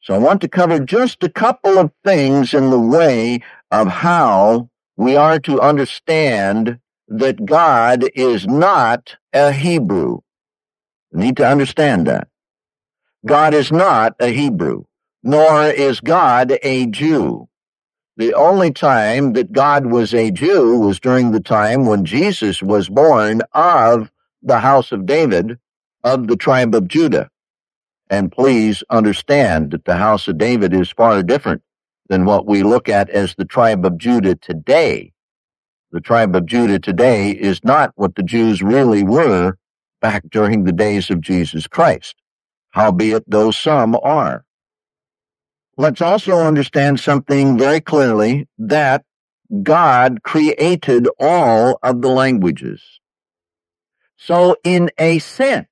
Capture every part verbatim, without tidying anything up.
So I want to cover just a couple of things in the way of how we are to understand that God is not a Hebrew. You need to understand that. God is not a Hebrew, nor is God a Jew. The only time that God was a Jew was during the time when Jesus was born of the house of David, of the tribe of Judah. And please understand that the house of David is far different than what we look at as the tribe of Judah today. The tribe of Judah today is not what the Jews really were back during the days of Jesus Christ, howbeit those some are. Let's also understand something very clearly, that God created all of the languages. So in a sense,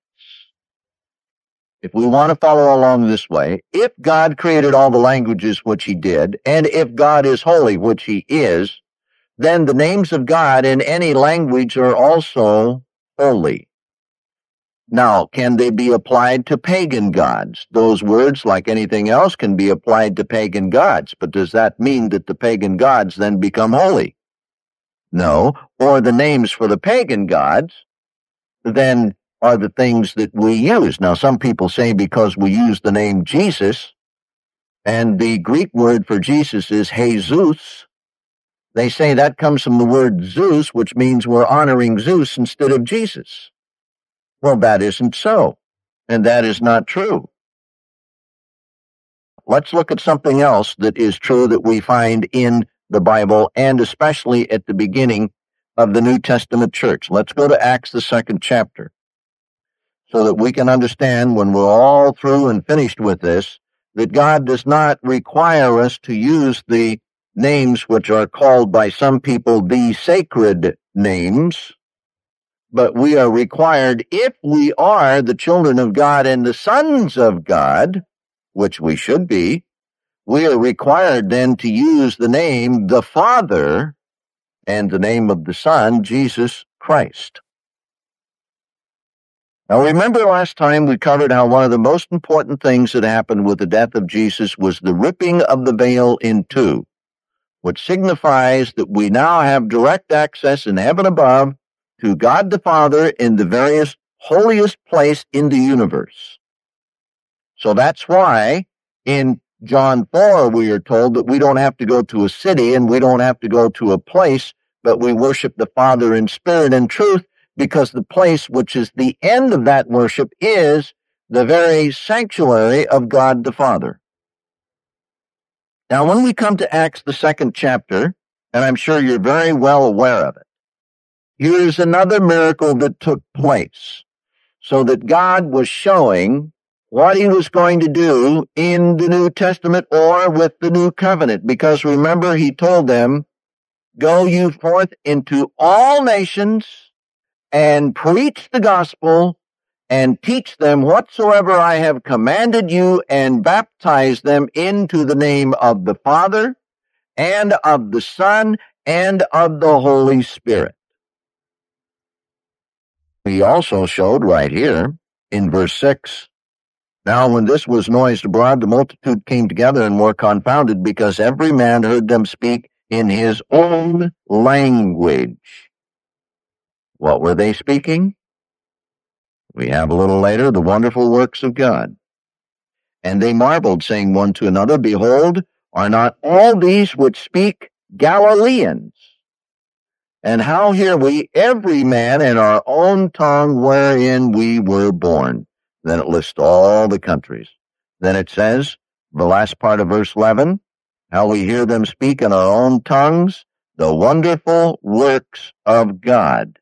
if we want to follow along this way, if God created all the languages, which he did, and if God is holy, which he is, then the names of God in any language are also holy. Now, can they be applied to pagan gods? Those words, like anything else, can be applied to pagan gods, but does that mean that the pagan gods then become holy? No. Or the names for the pagan gods then are the things that we use. Now, some people say because we use the name Jesus, and the Greek word for Jesus is Jesus, they say that comes from the word Zeus, which means we're honoring Zeus instead of Jesus. Well, that isn't so, and that is not true. Let's look at something else that is true that we find in the Bible, and especially at the beginning of the New Testament church. Let's go to Acts, the second chapter, so that we can understand when we're all through and finished with this, that God does not require us to use the names which are called by some people the sacred names, but we are required, if we are the children of God and the sons of God, which we should be, we are required then to use the name the Father and the name of the Son, Jesus Christ. Now, remember last time we covered how one of the most important things that happened with the death of Jesus was the ripping of the veil in two, which signifies that we now have direct access in heaven above to God the Father in the various holiest place in the universe. So that's why in John four we are told that we don't have to go to a city and we don't have to go to a place, but we worship the Father in spirit and truth, because the place which is the end of that worship is the very sanctuary of God the Father. Now, when we come to Acts, the second chapter, and I'm sure you're very well aware of it, here's another miracle that took place, so that God was showing what he was going to do in the New Testament or with the New Covenant, because remember, he told them, "Go you forth into all nations, and preach the gospel, and teach them whatsoever I have commanded you, and baptize them into the name of the Father, and of the Son, and of the Holy Spirit." He also showed right here in verse six, "Now when this was noised abroad, the multitude came together and were confounded, because every man heard them speak in his own language." What were they speaking? We have a little later the wonderful works of God. "And they marveled, saying one to another, Behold, are not all these which speak Galileans? And how hear we every man in our own tongue wherein we were born?" Then it lists all the countries. Then it says, the last part of verse eleven, "How we hear them speak in our own tongues, the wonderful works of God."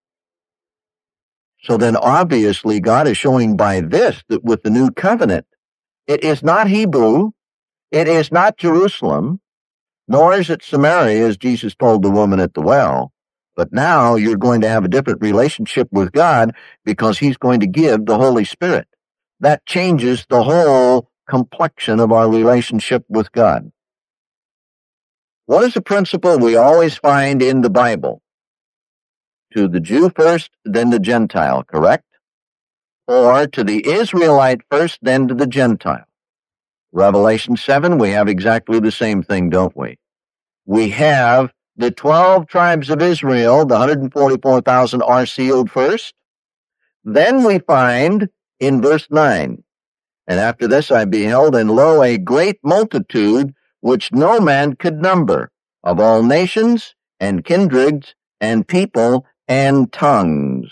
So then obviously God is showing by this that with the new covenant, it is not Hebrew, it is not Jerusalem, nor is it Samaria, as Jesus told the woman at the well, but now you're going to have a different relationship with God because he's going to give the Holy Spirit. That changes the whole complexion of our relationship with God. What is a principle we always find in the Bible? To the Jew first, then the Gentile, correct? Or to the Israelite first, then to the Gentile. Revelation seven, we have exactly the same thing, don't we? We have the twelve tribes of Israel, the one hundred forty-four thousand are sealed first. Then we find in verse nine, and after this I beheld, and lo, a great multitude, which no man could number, of all nations, and kindreds, and people, and tongues.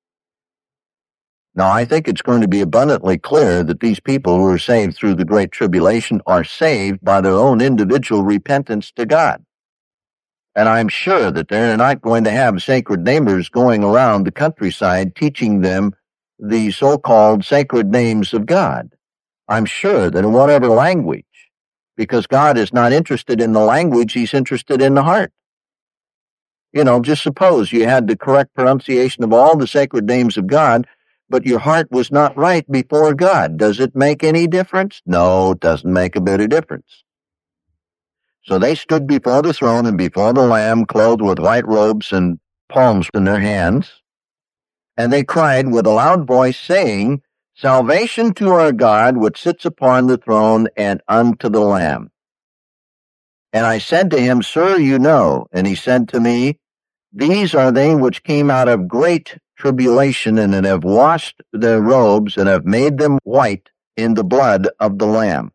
Now, I think it's going to be abundantly clear that these people who are saved through the Great Tribulation are saved by their own individual repentance to God. And I'm sure that they're not going to have sacred namers going around the countryside teaching them the so-called sacred names of God. I'm sure that in whatever language, because God is not interested in the language, he's interested in the heart. You know, just suppose you had the correct pronunciation of all the sacred names of God, but your heart was not right before God. Does it make any difference? No, it doesn't make a bit of difference. So they stood before the throne and before the Lamb, clothed with white robes and palms in their hands. And they cried with a loud voice, saying, Salvation to our God, which sits upon the throne, and unto the Lamb. And I said to him, Sir, you know. And he said to me, These are they which came out of great tribulation, and have washed their robes, and have made them white in the blood of the Lamb.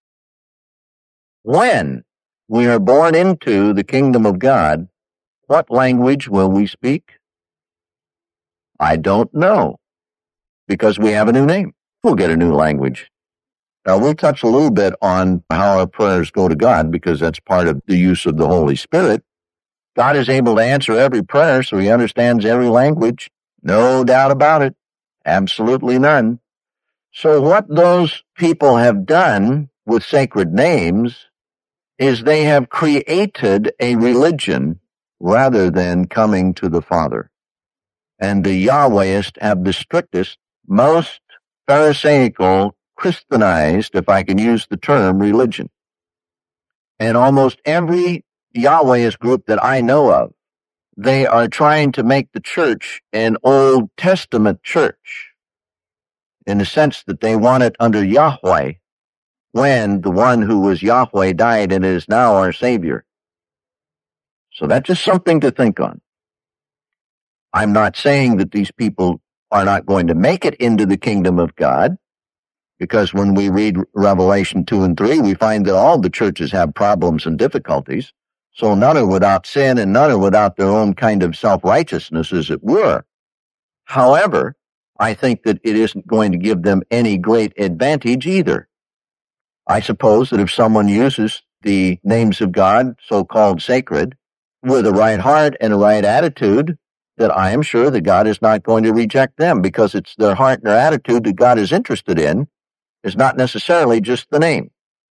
When we are born into the kingdom of God, what language will we speak? I don't know, because we have a new name. We'll get a new language. Now, we'll touch a little bit on how our prayers go to God, because that's part of the use of the Holy Spirit. God is able to answer every prayer, so he understands every language. No doubt about it. Absolutely none. So what those people have done with sacred names is they have created a religion rather than coming to the Father. And the Yahwehists have the strictest, most Pharisaical, Christianized, if I can use the term, religion. And almost every Yahwehist group that I know of, they are trying to make the church an Old Testament church, in the sense that they want it under Yahweh, when the one who was Yahweh died and is now our Savior. So that's just something to think on. I'm not saying that these people are not going to make it into the kingdom of God, because when we read Revelation two and three, we find that all the churches have problems and difficulties. So none are without sin, and none are without their own kind of self-righteousness, as it were. However, I think that it isn't going to give them any great advantage either. I suppose that if someone uses the names of God, so-called sacred, with a right heart and a right attitude, that I am sure that God is not going to reject them, because it's their heart and their attitude that God is interested in, is not necessarily just the name.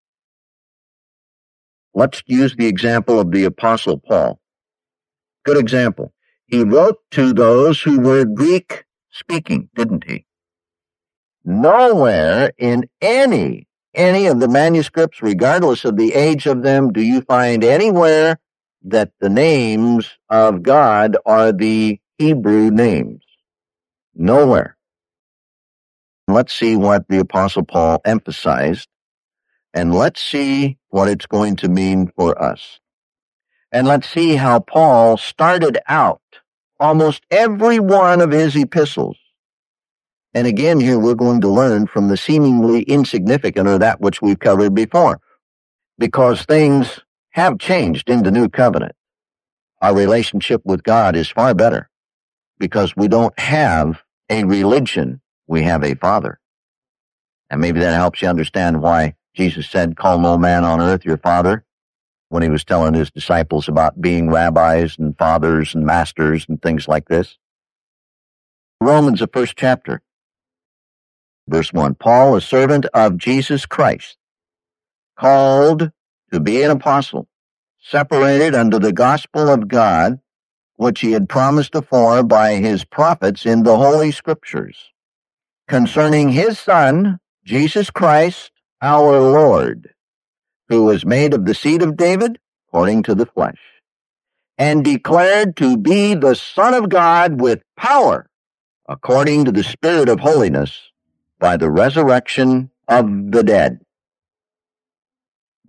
Let's use the example of the Apostle Paul. Good example. He wrote to those who were Greek-speaking, didn't he? Nowhere in any, any of the manuscripts, regardless of the age of them, do you find anywhere that the names of God are the Hebrew names. Nowhere. Let's see what the Apostle Paul emphasized, and let's see what it's going to mean for us. And let's see how Paul started out almost every one of his epistles. And again, here we're going to learn from the seemingly insignificant, or that which we've covered before, because things have changed in the new covenant. Our relationship with God is far better, because we don't have a religion, we have a Father. And maybe that helps you understand why Jesus said, call no man on earth your father, when he was telling his disciples about being rabbis and fathers and masters and things like this. Romans, the first chapter, verse one, Paul, a servant of Jesus Christ, called to be an apostle, separated unto the gospel of God, which he had promised afore by his prophets in the Holy Scriptures, concerning his Son, Jesus Christ, our Lord, who was made of the seed of David, according to the flesh, and declared to be the Son of God with power, according to the Spirit of holiness, by the resurrection of the dead.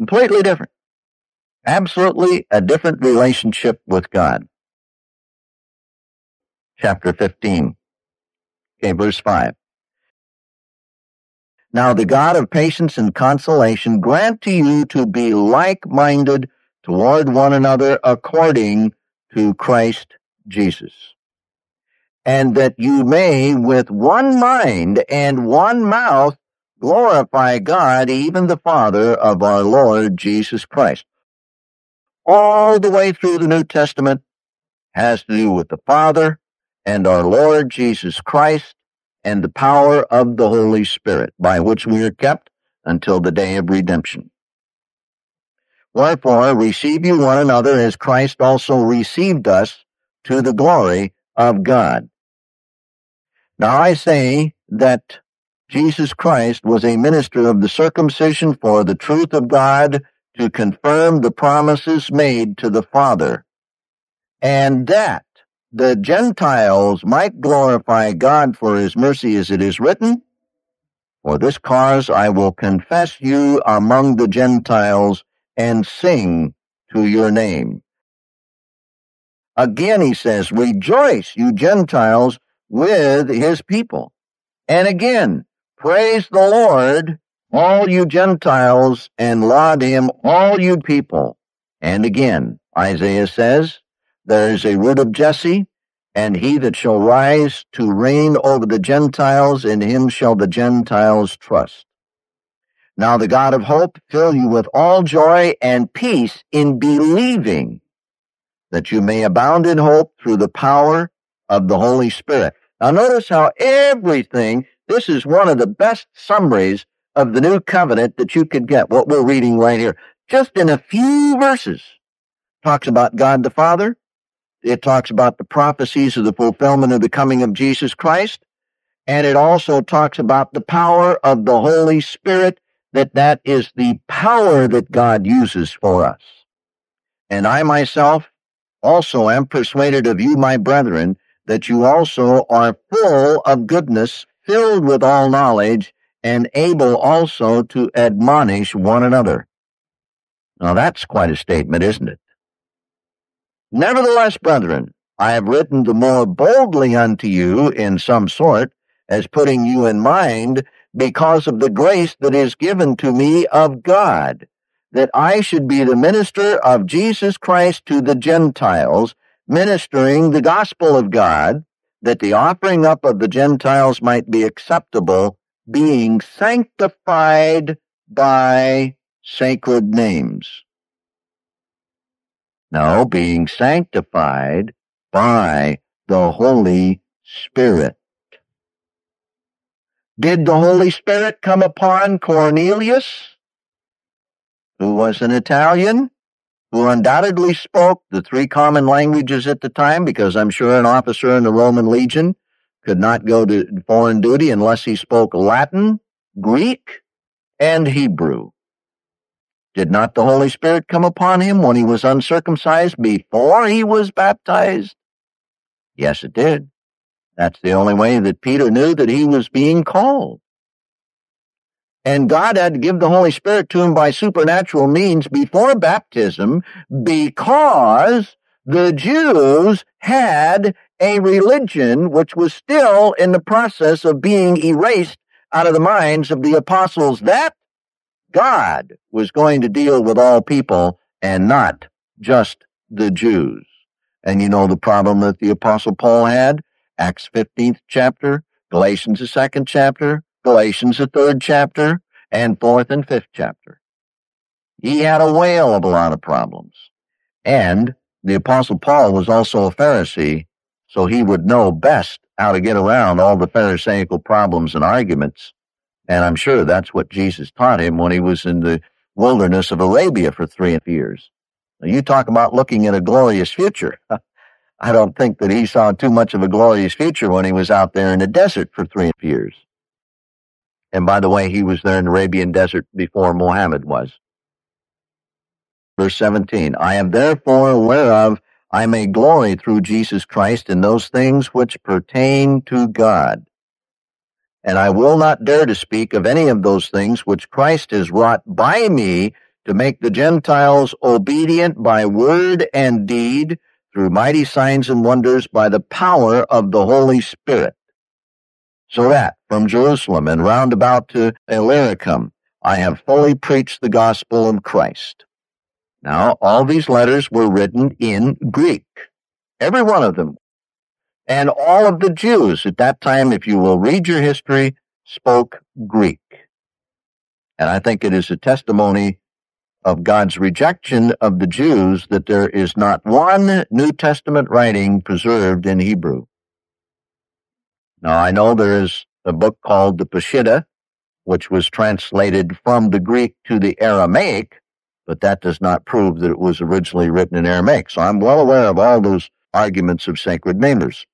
Completely different. Absolutely a different relationship with God. Chapter fifteen. Okay, verse five. Now the God of patience and consolation grant to you to be like-minded toward one another according to Christ Jesus, and that you may with one mind and one mouth glorify God, even the Father of our Lord Jesus Christ. All the way through the New Testament has to do with the Father and our Lord Jesus Christ and the power of the Holy Spirit, by which we are kept until the day of redemption. Wherefore, receive you one another as Christ also received us to the glory of God. Now I say that Jesus Christ was a minister of the circumcision for the truth of God, to confirm the promises made to the Father, and that the Gentiles might glorify God for his mercy, as it is written, for this cause I will confess you among the Gentiles and sing to your name. Again he says, rejoice, you Gentiles, with his people. And again, praise the Lord, all you Gentiles, and laud him, all you people. And again, Isaiah says, there is a root of Jesse, and he that shall rise to reign over the Gentiles, in him shall the Gentiles trust. Now the God of hope fill you with all joy and peace in believing, that you may abound in hope through the power of the Holy Spirit. Now notice how everything, this is one of the best summaries of the new covenant that you could get, what we're reading right here. Just in a few verses. Talks about God the Father. It talks about the prophecies of the fulfillment of the coming of Jesus Christ. And it also talks about the power of the Holy Spirit, that that is the power that God uses for us. And I myself also am persuaded of you, my brethren, that you also are full of goodness, filled with all knowledge, and able also to admonish one another. Now that's quite a statement, isn't it? Nevertheless, brethren, I have written the more boldly unto you in some sort, as putting you in mind, because of the grace that is given to me of God, that I should be the minister of Jesus Christ to the Gentiles, ministering the gospel of God, that the offering up of the Gentiles might be acceptable, being sanctified by sacred names. No, being sanctified by the Holy Spirit. Did the Holy Spirit come upon Cornelius, who was an Italian, who undoubtedly spoke the three common languages at the time, because I'm sure an officer in the Roman legion could not go to foreign duty unless he spoke Latin, Greek, and Hebrew. Did not the Holy Spirit come upon him when he was uncircumcised before he was baptized? Yes, it did. That's the only way that Peter knew that he was being called. And God had to give the Holy Spirit to him by supernatural means before baptism, because the Jews had a religion which was still in the process of being erased out of the minds of the apostles, that God was going to deal with all people and not just the Jews. And you know the problem that the Apostle Paul had? Acts fifteenth chapter, Galatians the second chapter, Galatians the third chapter, and fourth and fifth chapter. He had a whale of a lot of problems. And the Apostle Paul was also a Pharisee, so he would know best how to get around all the Pharisaical problems and arguments. And I'm sure that's what Jesus taught him when he was in the wilderness of Arabia for three years. Now, you talk about looking at a glorious future. I don't think that he saw too much of a glorious future when he was out there in the desert for three years. And by the way, he was there in the Arabian desert before Muhammad was. Verse seventeen, I am therefore whereof I may glory through Jesus Christ in those things which pertain to God. And I will not dare to speak of any of those things which Christ has wrought by me to make the Gentiles obedient by word and deed through mighty signs and wonders by the power of the Holy Spirit. So that from Jerusalem and round about to Illyricum, I have fully preached the gospel of Christ. Now, all these letters were written in Greek, every one of them. And all of the Jews at that time, if you will read your history, spoke Greek. And I think it is a testimony of God's rejection of the Jews that there is not one New Testament writing preserved in Hebrew. Now, I know there is a book called the Peshitta, which was translated from the Greek to the Aramaic, but that does not prove that it was originally written in Aramaic. So I'm well aware of all those arguments of sacred namers.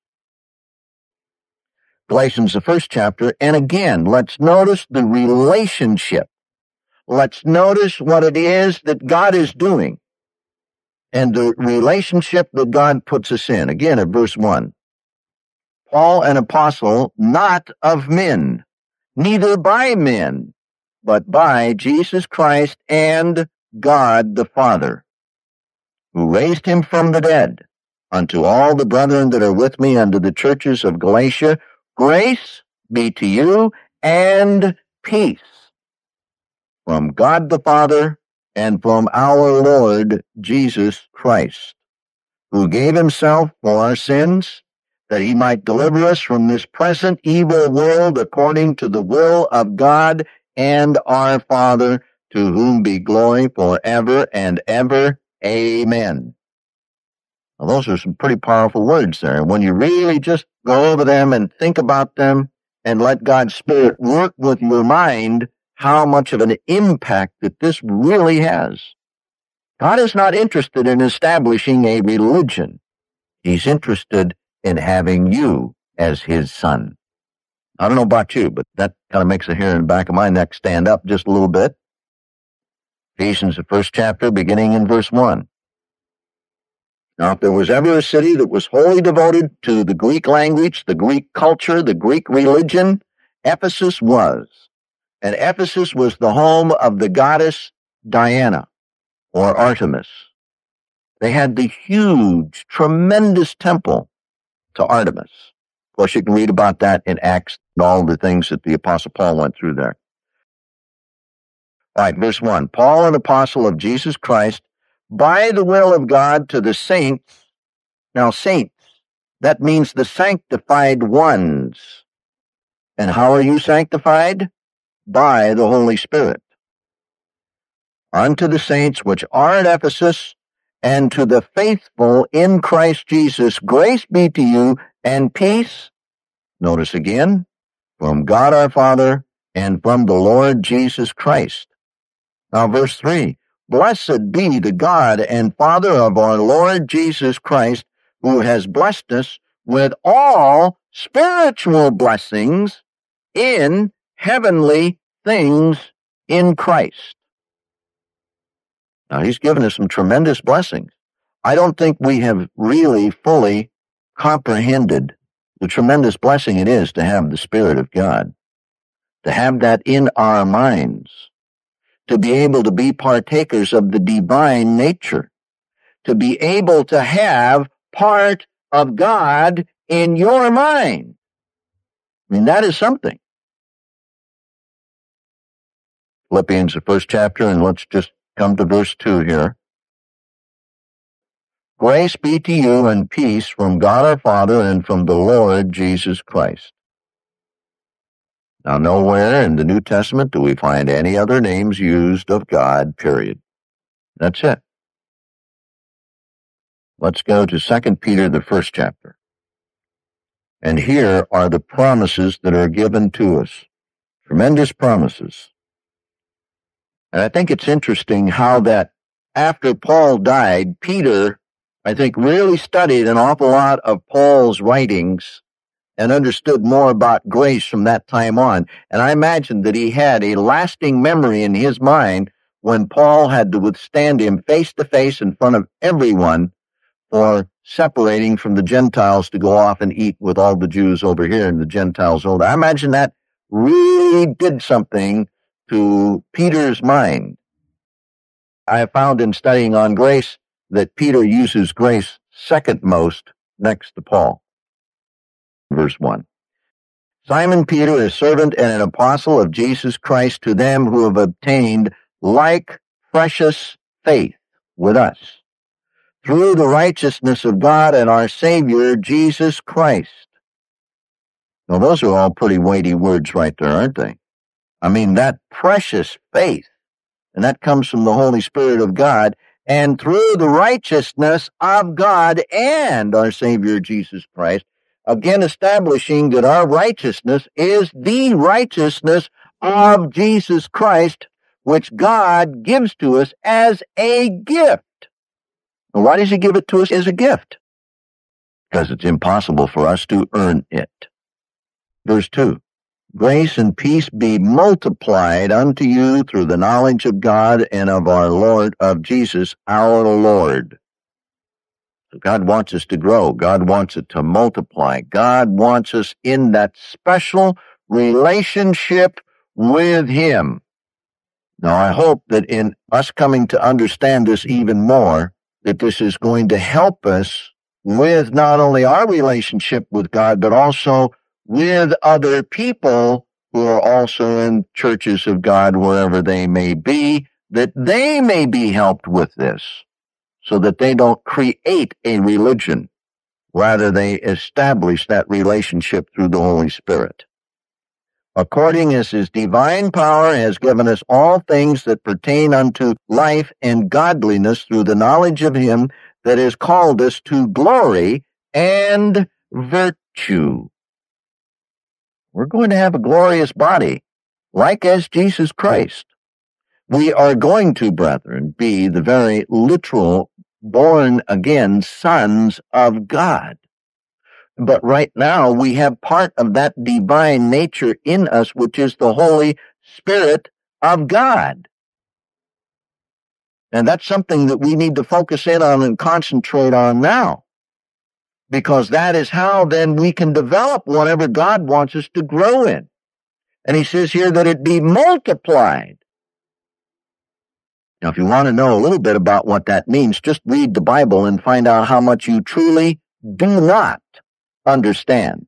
Galatians, the first chapter, and again, let's notice the relationship. Let's notice what it is that God is doing and the relationship that God puts us in. Again, at verse one. Paul, an apostle, not of men, neither by men, but by Jesus Christ and God the Father, who raised him from the dead, unto all the brethren that are with me unto the churches of Galatia, grace be to you and peace from God the Father and from our Lord Jesus Christ, who gave himself for our sins, that he might deliver us from this present evil world according to the will of God and our Father, to whom be glory forever and ever. Amen. Now, those are some pretty powerful words there. And when you really just go over them and think about them and let God's Spirit work with your mind, how much of an impact that this really has. God is not interested in establishing a religion. He's interested in having you as his son. I don't know about you, but that kind of makes the hair in the back of my neck stand up just a little bit. Ephesians, the first chapter, beginning in verse one. Now, if there was ever a city that was wholly devoted to the Greek language, the Greek culture, the Greek religion, Ephesus was. And Ephesus was the home of the goddess Diana, or Artemis. They had the huge, tremendous temple to Artemis. Of course, you can read about that in Acts and all the things that the Apostle Paul went through there. All right, verse one. Paul, an apostle of Jesus Christ, by the will of God to the saints. Now, saints, that means the sanctified ones. And how are you sanctified? By the Holy Spirit. Unto the saints which are at Ephesus, and to the faithful in Christ Jesus, grace be to you and peace. Notice again, from God our Father and from the Lord Jesus Christ. Now verse three, blessed be the God and Father of our Lord Jesus Christ, who has blessed us with all spiritual blessings in heavenly things in Christ. Now, he's given us some tremendous blessings. I don't think we have really fully comprehended the tremendous blessing it is to have the Spirit of God, to have that in our minds, to be able to be partakers of the divine nature, to be able to have part of God in your mind. I mean, that is something. Philippians, the first chapter, and let's just come to verse two here. Grace be to you and peace from God our Father and from the Lord Jesus Christ. Now, nowhere in the New Testament do we find any other names used of God, period. That's it. Let's go to Second Peter, the first chapter. And here are the promises that are given to us. Tremendous promises. And I think it's interesting how that after Paul died, Peter, I think, really studied an awful lot of Paul's writings and understood more about grace from that time on. And I imagine that he had a lasting memory in his mind when Paul had to withstand him face to face in front of everyone for separating from the Gentiles to go off and eat with all the Jews over here and the Gentiles over there. I imagine that really did something to Peter's mind. I found in studying on grace that Peter uses grace second most next to Paul. Verse one. Simon Peter, a servant and an apostle of Jesus Christ, to them who have obtained like precious faith with us, through the righteousness of God and our Savior, Jesus Christ. Now, those are all pretty weighty words right there, aren't they? I mean, that precious faith, and that comes from the Holy Spirit of God, and through the righteousness of God and our Savior, Jesus Christ, again establishing that our righteousness is the righteousness of Jesus Christ, which God gives to us as a gift. Now, why does he give it to us as a gift? Because it's impossible for us to earn it. Verse two, grace and peace be multiplied unto you through the knowledge of God and of our Lord, of Jesus our Lord. So God wants us to grow. God wants it to multiply. God wants us in that special relationship with him. Now, I hope that in us coming to understand this even more, that this is going to help us with not only our relationship with God, but also with other people who are also in churches of God, wherever they may be, that they may be helped with this, so that they don't create a religion. Rather, they establish that relationship through the Holy Spirit. According as his divine power has given us all things that pertain unto life and godliness through the knowledge of him that has called us to glory and virtue. We're going to have a glorious body, like as Jesus Christ. We are going to, brethren, be the very literal born-again sons of God. But right now, we have part of that divine nature in us, which is the Holy Spirit of God. And that's something that we need to focus in on and concentrate on now. Because that is how then we can develop whatever God wants us to grow in. And he says here that it be multiplied. Now, if you want to know a little bit about what that means, just read the Bible and find out how much you truly do not understand.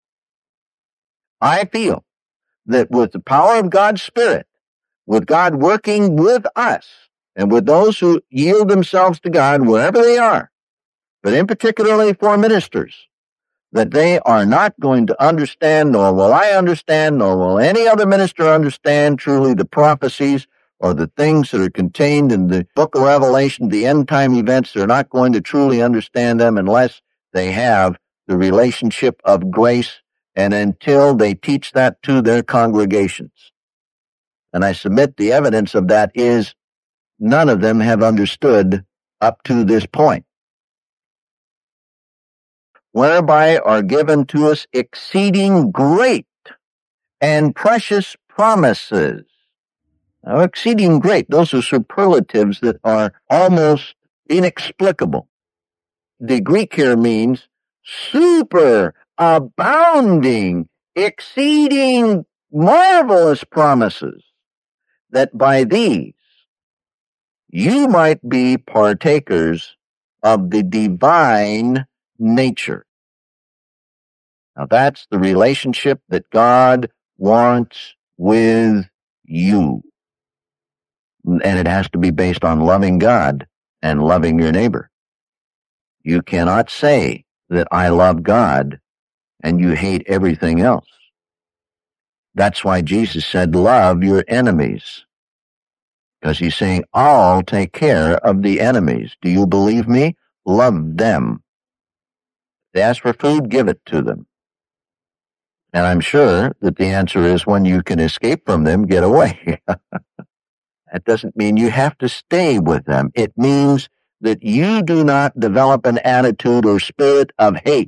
I feel that with the power of God's Spirit, with God working with us, and with those who yield themselves to God wherever they are, but in particularly for ministers, that they are not going to understand, nor will I understand, nor will any other minister understand truly the prophecies or the things that are contained in the book of Revelation, the end-time events. They're not going to truly understand them unless they have the relationship of grace and until they teach that to their congregations. And I submit the evidence of that is none of them have understood up to this point. Whereby are given to us exceeding great and precious promises. Now, exceeding great, those are superlatives that are almost inexplicable. The Greek here means super, abounding, exceeding, marvelous promises, that by these you might be partakers of the divine nature. Now that's the relationship that God wants with you. And it has to be based on loving God and loving your neighbor. You cannot say that I love God and you hate everything else. That's why Jesus said, love your enemies. Because he's saying, I'll take care of the enemies. Do you believe me? Love them. If they ask for food, give it to them. And I'm sure that the answer is when you can escape from them, get away. That doesn't mean you have to stay with them. It means that you do not develop an attitude or spirit of hate.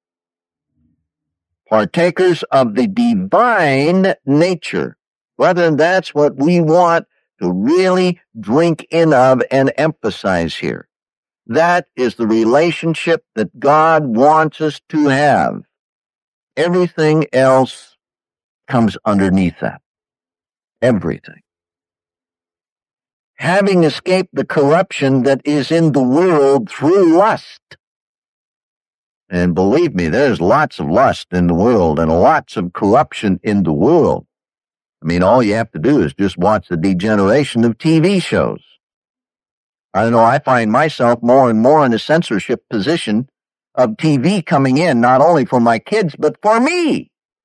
Partakers of the divine nature. Brethren, that's what we want to really drink in of and emphasize here. That is the relationship that God wants us to have. Everything else comes underneath that. Everything. having escaped the corruption that is in the world through lust. And believe me, there's lots of lust in the world and lots of corruption in the world. I mean, all you have to do is just watch the degeneration of T V shows. I don't know, I find myself more and more in a censorship position of T V coming in, not only for my kids, but for me.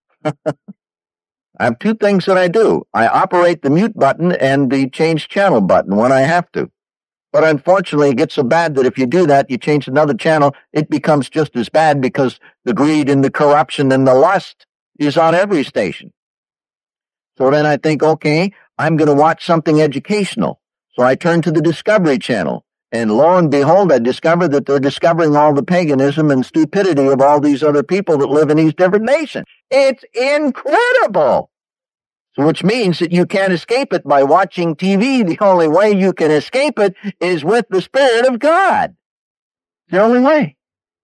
I have two things that I do. I operate the mute button and the change channel button when I have to. But unfortunately, it gets so bad that if you do that, you change another channel, it becomes just as bad because the greed and the corruption and the lust is on every station. So then I think, okay, I'm going to watch something educational. So I turn to the Discovery Channel. And lo and behold, I discover that they're discovering all the paganism and stupidity of all these other people that live in these different nations. It's incredible. So which means that you can't escape it by watching T V. The only way you can escape it is with the Spirit of God. It's the only way.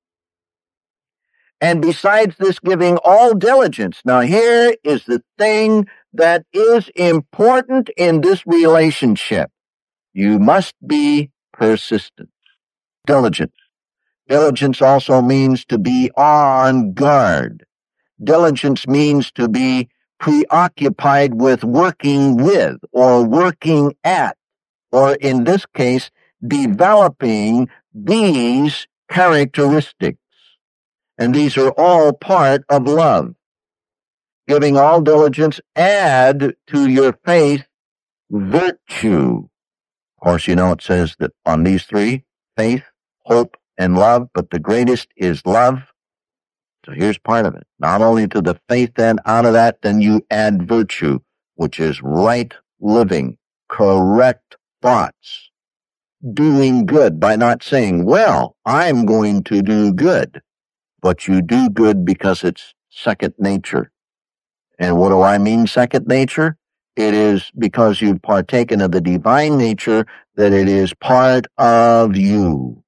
And besides this, giving all diligence. Now here is the thing that is important in this relationship. You must be persistent. Diligence. Diligence also means to be on guard. Diligence means to be preoccupied with working with or working at, or in this case, developing these characteristics. And these are all part of love. Giving all diligence, add to your faith virtue. Of course, you know it says that on these three, faith, hope, and love, but the greatest is love. So here's part of it. Not only to the faith, then out of that, then you add virtue, which is right living, correct thoughts, doing good by not saying, well, I'm going to do good, but you do good because it's second nature. And what do I mean second nature? It is because you've partaken of the divine nature that it is part of you.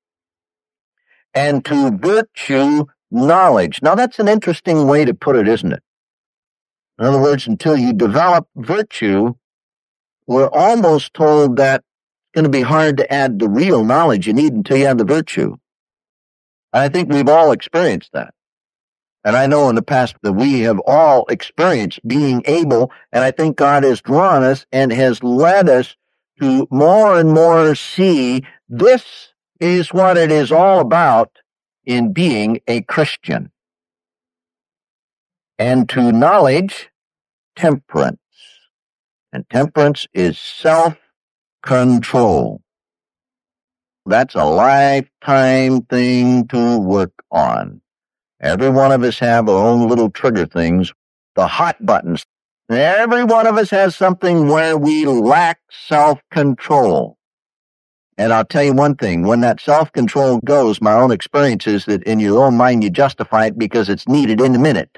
And to virtue, knowledge. Now that's an interesting way to put it, isn't it? In other words, until you develop virtue, we're almost told that it's going to be hard to add the real knowledge you need until you have the virtue. I think we've all experienced that. And I know in the past that we have all experienced being able, and I think God has drawn us and has led us to more and more see this is what it is all about in being a Christian. And to knowledge, temperance. And temperance is self-control. That's a lifetime thing to work on. Every one of us have our own little trigger things, the hot buttons. Every one of us has something where we lack self-control. And I'll tell you one thing, when that self-control goes, my own experience is that in your own mind you justify it because it's needed in a minute.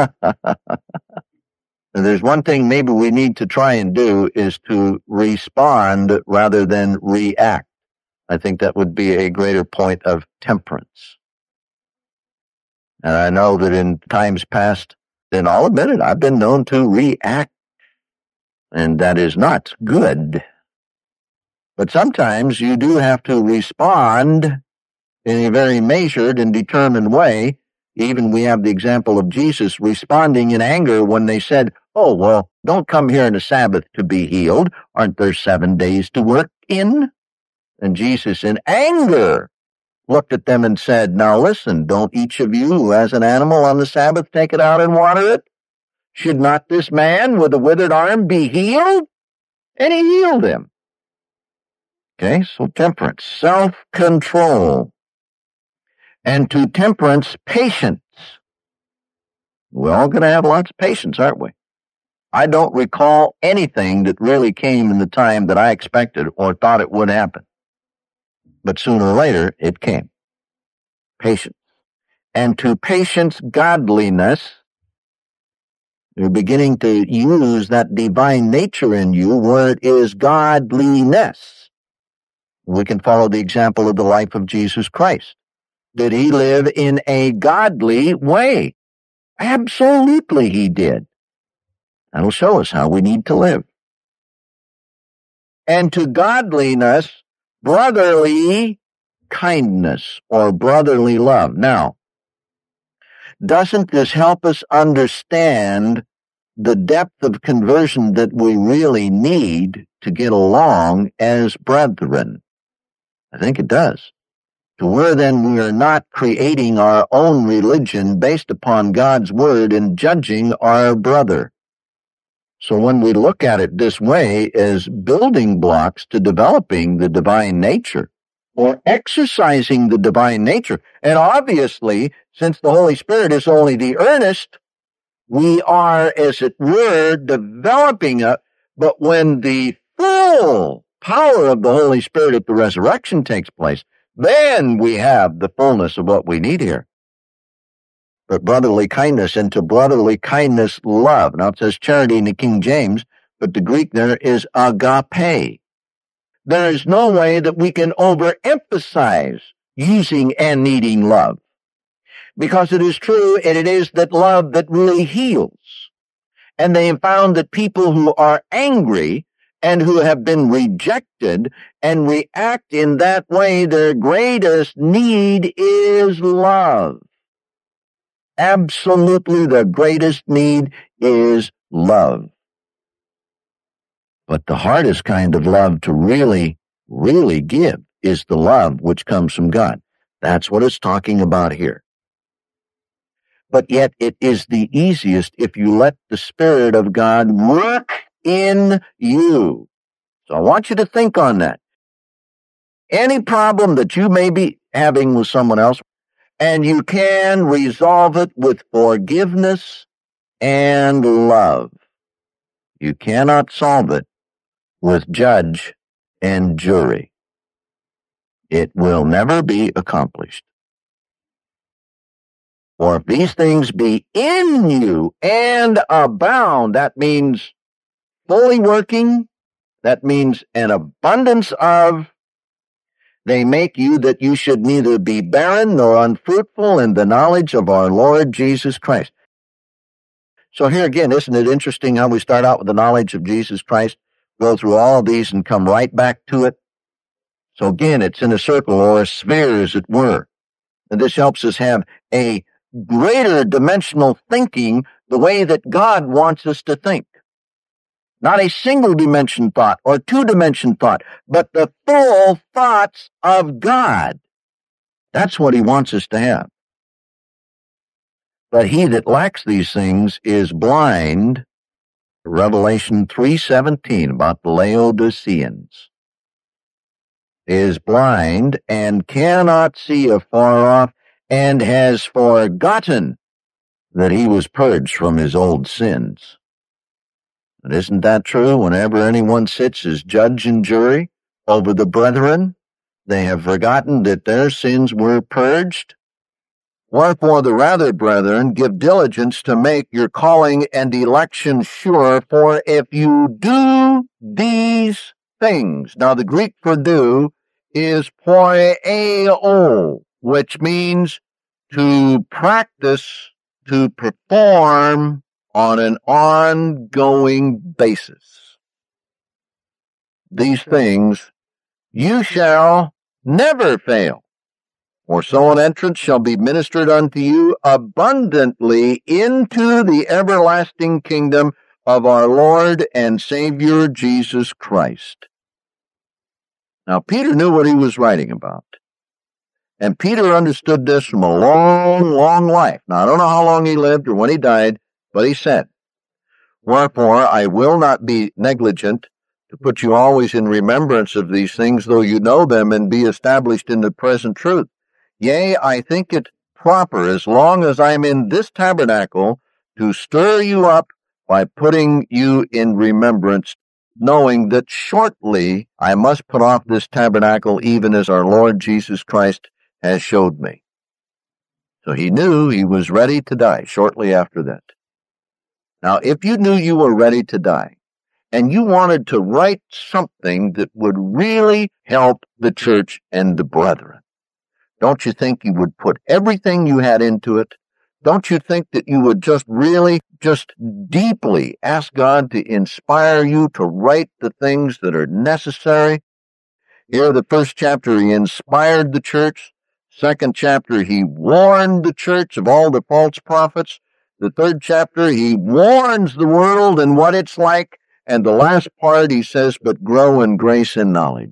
There's one thing maybe we need to try and do is to respond rather than react. I think that would be a greater point of temperance. And I know that in times past, then I'll admit it, I've been known to react, and that is not good. But sometimes you do have to respond in a very measured and determined way. Even we have the example of Jesus responding in anger when they said, oh, well, don't come here on the Sabbath to be healed. Aren't there seven days to work in? And Jesus, in anger, looked at them and said, now listen, don't each of you who has an animal on the Sabbath take it out and water it? Should not this man with a withered arm be healed? And he healed him. Okay, so temperance, self-control. And to temperance, patience. We're all going to have lots of patience, aren't we? I don't recall anything that really came in the time that I expected or thought it would happen. But sooner or later, it came. Patience. And to patience, godliness. You're beginning to use that divine nature in you where it is godliness. We can follow the example of the life of Jesus Christ. Did he live in a godly way? Absolutely he did. That'll show us how we need to live. and to godliness, brotherly kindness or brotherly love. Now, doesn't this help us understand the depth of conversion that we really need to get along as brethren? I think it does. To where then we are not creating our own religion based upon God's word and judging our brother. So when we look at it this way as building blocks to developing the divine nature or exercising the divine nature, and obviously, since the Holy Spirit is only the earnest, we are, as it were, developing it, but when the full power of the Holy Spirit at the resurrection takes place, then we have the fullness of what we need here. But brotherly kindness, and to brotherly kindness, love. Now it says charity in the King James, but the Greek there is agape. There is no way that we can overemphasize using and needing love. Because it is true, and it is that love that really heals. And they have found that people who are angry and who have been rejected and react in that way, their greatest need is love. Absolutely, the greatest need is love. But the hardest kind of love to really, really give is the love which comes from God. That's what it's talking about here. But yet it is the easiest if you let the Spirit of God work in you. So I want you to think on that. Any problem that you may be having with someone else, and you can resolve it with forgiveness and love. You cannot solve it with judge and jury. It will never be accomplished. For if these things be in you and abound, that means fully working, that means an abundance of, they make you that you should neither be barren nor unfruitful in the knowledge of our Lord Jesus Christ. So here again, isn't it interesting how we start out with the knowledge of Jesus Christ, go through all of these and come right back to it? So again, it's in a circle or a sphere, as it were. And this helps us have a greater dimensional thinking the way that God wants us to think. Not a single dimension thought or two dimension thought, but the full thoughts of God. That's what he wants us to have. But he that lacks these things is blind. Revelation three seventeen about the Laodiceans. Is blind and cannot see afar off, and has forgotten that he was purged from his old sins. But isn't that true? Whenever anyone sits as judge and jury over the brethren, they have forgotten that their sins were purged. Wherefore the rather, brethren, give diligence to make your calling and election sure, for if you do these things. Now the Greek for do is poieo, which means to practice, to perform on an ongoing basis. These things you shall never fail. For so an entrance shall be ministered unto you abundantly into the everlasting kingdom of our Lord and Savior Jesus Christ. Now, Peter knew what he was writing about. And Peter understood this from a long, long life. Now, I don't know how long he lived or when he died, but he said, Wherefore I will not be negligent to put you always in remembrance of these things, though you know them and be established in the present truth. Yea, I think it proper, as long as I am in this tabernacle, to stir you up by putting you in remembrance, knowing that shortly I must put off this tabernacle, even as our Lord Jesus Christ has showed me. So he knew he was ready to die shortly after that. Now, if you knew you were ready to die, and you wanted to write something that would really help the church and the brethren, don't you think you would put everything you had into it, Don't you think that you would just really, just deeply ask God to inspire you to write the things that are necessary? Here, the first chapter, he inspired the church. Second chapter, he warned the church of all the false prophets. The third chapter, he warns the world and what it's like. And the last part, he says, but grow in grace and knowledge.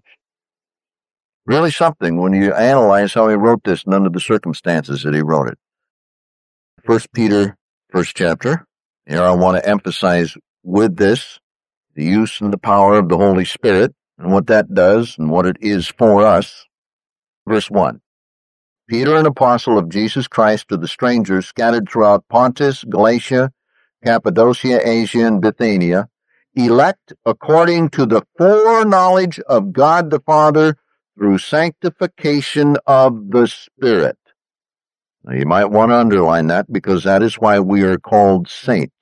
Really something when you analyze how he wrote this and under the circumstances that he wrote it. First Peter, first chapter. Here I want to emphasize with this the use and the power of the Holy Spirit and what that does and what it is for us. Verse one. Peter, an apostle of Jesus Christ, to the strangers scattered throughout Pontus, Galatia, Cappadocia, Asia, and Bithynia, elect according to the foreknowledge of God the Father through sanctification of the Spirit. Now, you might want to underline that because that is why we are called saints.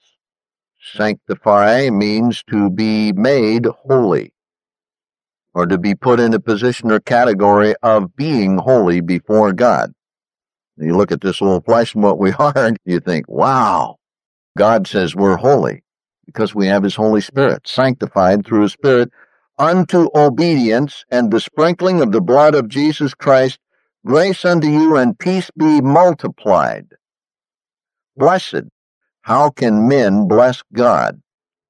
Sanctify means to be made holy, or to be put in a position or category of being holy before God. You look at this little flesh and what we are, and you think, wow, God says we're holy because we have his Holy Spirit, sanctified through his Spirit unto obedience and the sprinkling of the blood of Jesus Christ. Grace unto you and peace be multiplied. Blessed. How can men bless God?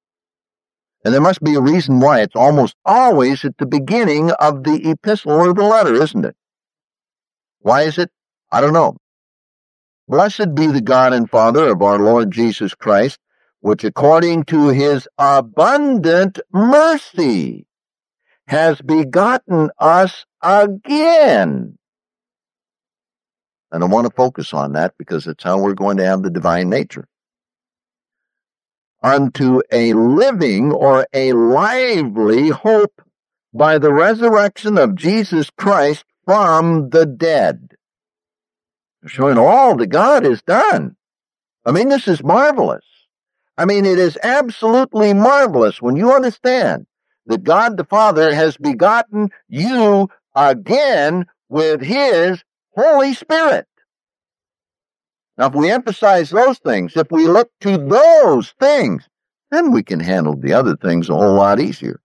And there must be a reason why. It's almost always at the beginning of the epistle or the letter, isn't it? Why is it? I don't know. Blessed be the God and Father of our Lord Jesus Christ, which according to his abundant mercy has begotten us again. And I want to focus on that because it's how we're going to have the divine nature. Unto a living or a lively hope by the resurrection of Jesus Christ from the dead. Showing all that God has done. I mean, this is marvelous. I mean, it is absolutely marvelous when you understand that God the Father has begotten you again with his Holy Spirit. Now, if we emphasize those things, if we look to those things, then we can handle the other things a whole lot easier.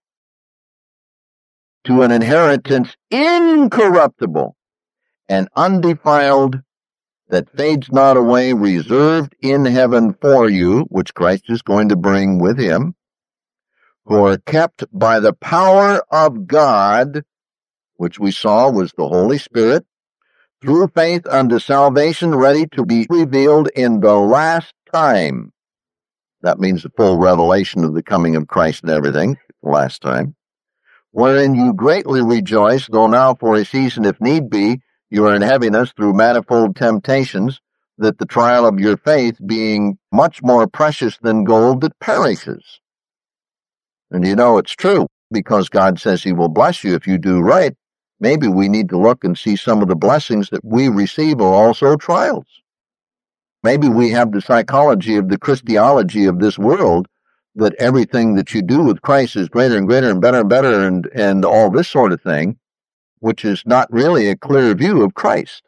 To an inheritance incorruptible and undefiled, that fades not away, reserved in heaven for you, which Christ is going to bring with him, who are kept by the power of God, which we saw was the Holy Spirit, through faith unto salvation, ready to be revealed in the last time. That means the full revelation of the coming of Christ and everything, the last time. Wherein you greatly rejoice, though now for a season, if need be, you are in heaviness through manifold temptations, that the trial of your faith, being much more precious than gold that perishes. And you know it's true, because God says he will bless you if you do right. Maybe we need to look and see some of the blessings that we receive are also trials. Maybe we have the psychology of the Christology of this world, that everything that you do with Christ is greater and greater and better and better and, and all this sort of thing, which is not really a clear view of Christ.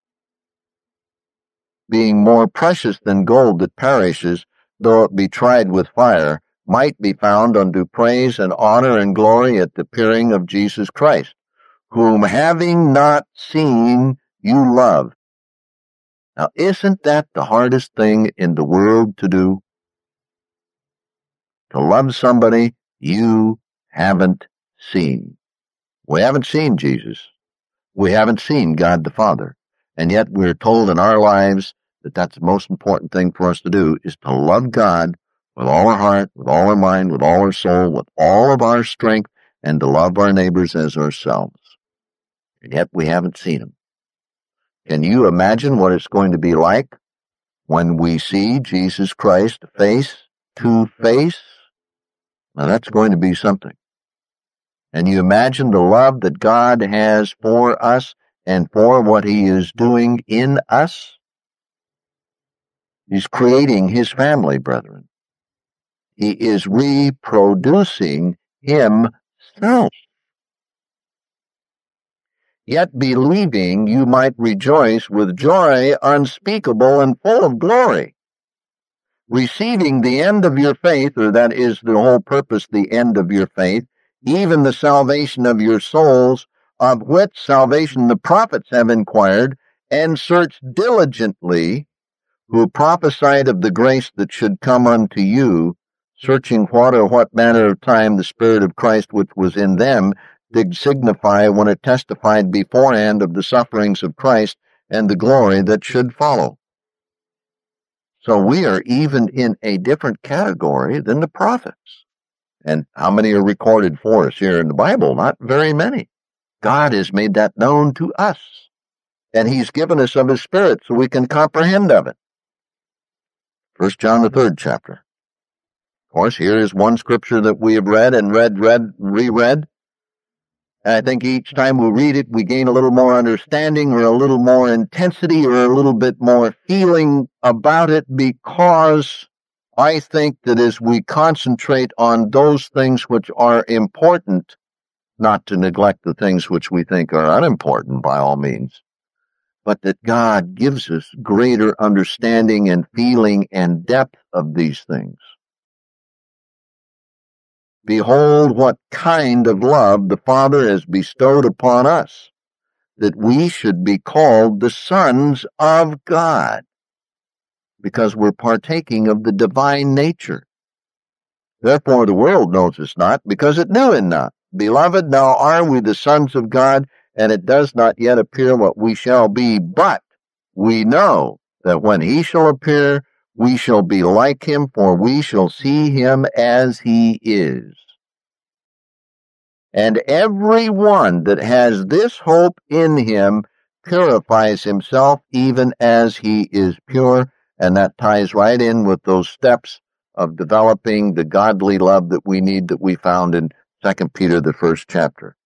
Being more precious than gold that perishes, though it be tried with fire, might be found unto praise and honor and glory at the appearing of Jesus Christ, whom having not seen you love. Now, isn't that the hardest thing in the world to do? To love somebody you haven't seen. We haven't seen Jesus. We haven't seen God the Father. And yet we're told in our lives that that's the most important thing for us to do, is to love God with all our heart, with all our mind, with all our soul, with all of our strength, and to love our neighbors as ourselves. And yet we haven't seen him. Can you imagine what it's going to be like when we see Jesus Christ face to face? Now that's going to be something. And you imagine the love that God has for us and for what he is doing in us? He's creating his family, brethren. He is reproducing himself. yet believing you might rejoice with joy unspeakable and full of glory, receiving the end of your faith, or that is the whole purpose, the end of your faith, even the salvation of your souls, of which salvation the prophets have inquired and searched diligently, who prophesied of the grace that should come unto you, searching what or what manner of time the Spirit of Christ which was in them did signify when it testified beforehand of the sufferings of Christ and the glory that should follow. So we are even in a different category than the prophets. And how many are recorded for us here in the Bible? Not very many. God has made that known to us, and he's given us of his Spirit so we can comprehend of it. First John, the third chapter. Of course, here is one scripture that we have read and read, read, reread. And I think each time we read it, we gain a little more understanding or a little more intensity or a little bit more feeling about it, because I think that as we concentrate on those things which are important, not to neglect the things which we think are unimportant by all means, but that God gives us greater understanding and feeling and depth of these things. Behold, what kind of love the Father has bestowed upon us, that we should be called the sons of God, because we're partaking of the divine nature. Therefore the world knows us not, because it knew him not. Beloved, now are we the sons of God, and it does not yet appear what we shall be, but we know that when he shall appear, we shall be like him, for we shall see him as he is. And every one that has this hope in him purifies himself even as he is pure, and that ties right in with those steps of developing the godly love that we need, that we found in Second Peter, the first chapter.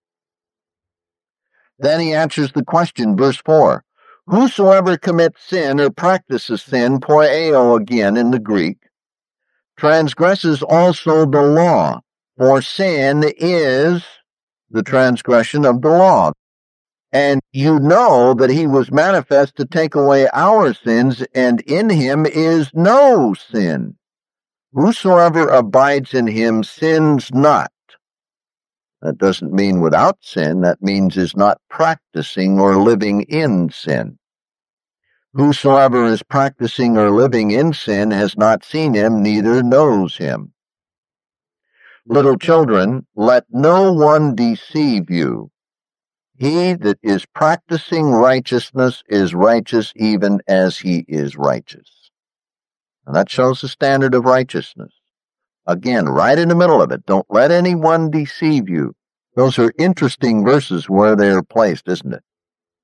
Then he answers the question, verse four. Whosoever commits sin or practices sin, poieo again in the Greek, transgresses also the law, for sin is the transgression of the law. And you know that he was manifest to take away our sins, and in him is no sin. Whosoever abides in him sins not. That doesn't mean without sin. That means is not practicing or living in sin. Whosoever is practicing or living in sin has not seen him, neither knows him. Little children, let no one deceive you. He that is practicing righteousness is righteous even as he is righteous. And that shows the standard of righteousness. Again, right in the middle of it, don't let anyone deceive you. Those are interesting verses where they are placed, isn't it?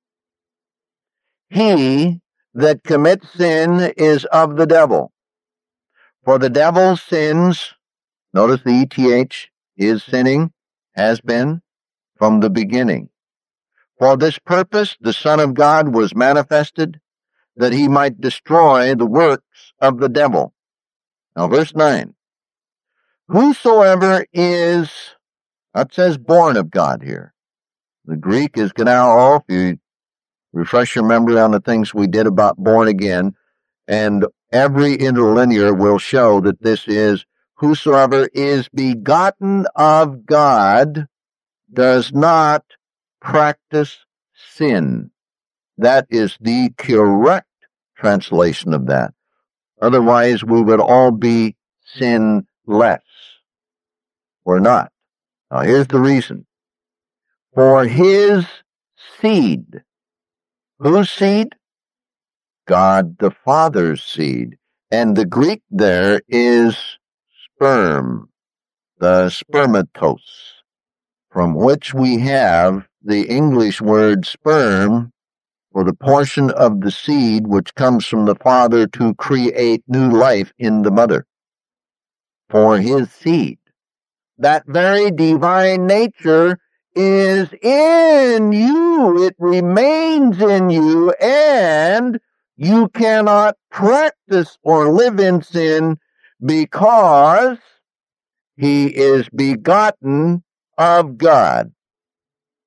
He that commits sin is of the devil. For the devil sins, notice the E T H, is sinning, has been, from the beginning. For this purpose the Son of God was manifested, that he might destroy the works of the devil. Now verse nine. Whosoever is, that says born of God here. The Greek is genao. If you refresh your memory on the things we did about born again, and every interlinear will show that this is whosoever is begotten of God does not practice sin. That is the correct translation of that. Otherwise, we would all be sinless. We're not. Now, here's the reason. For his seed. Whose seed? God the Father's seed. And the Greek there is sperm, the spermatos, from which we have the English word sperm for the portion of the seed which comes from the Father to create new life in the mother. For his seed. That very divine nature is in you. It remains in you, and you cannot practice or live in sin because he is begotten of God.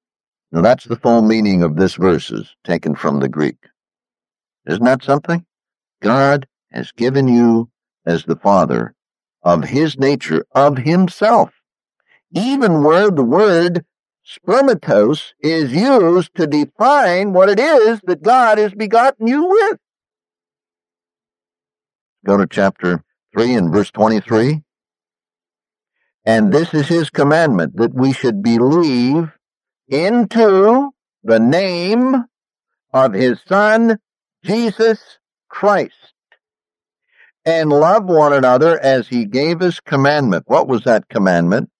Now that's the full meaning of this verses taken from the Greek. Isn't that something? God has given you as the Father of his nature, of himself. Even where the word spermatos is used to define what it is that God has begotten you with. Go to chapter three and verse twenty-three. And this is his commandment, that we should believe into the name of his Son, Jesus Christ, and love one another as he gave us commandment. What was that commandment?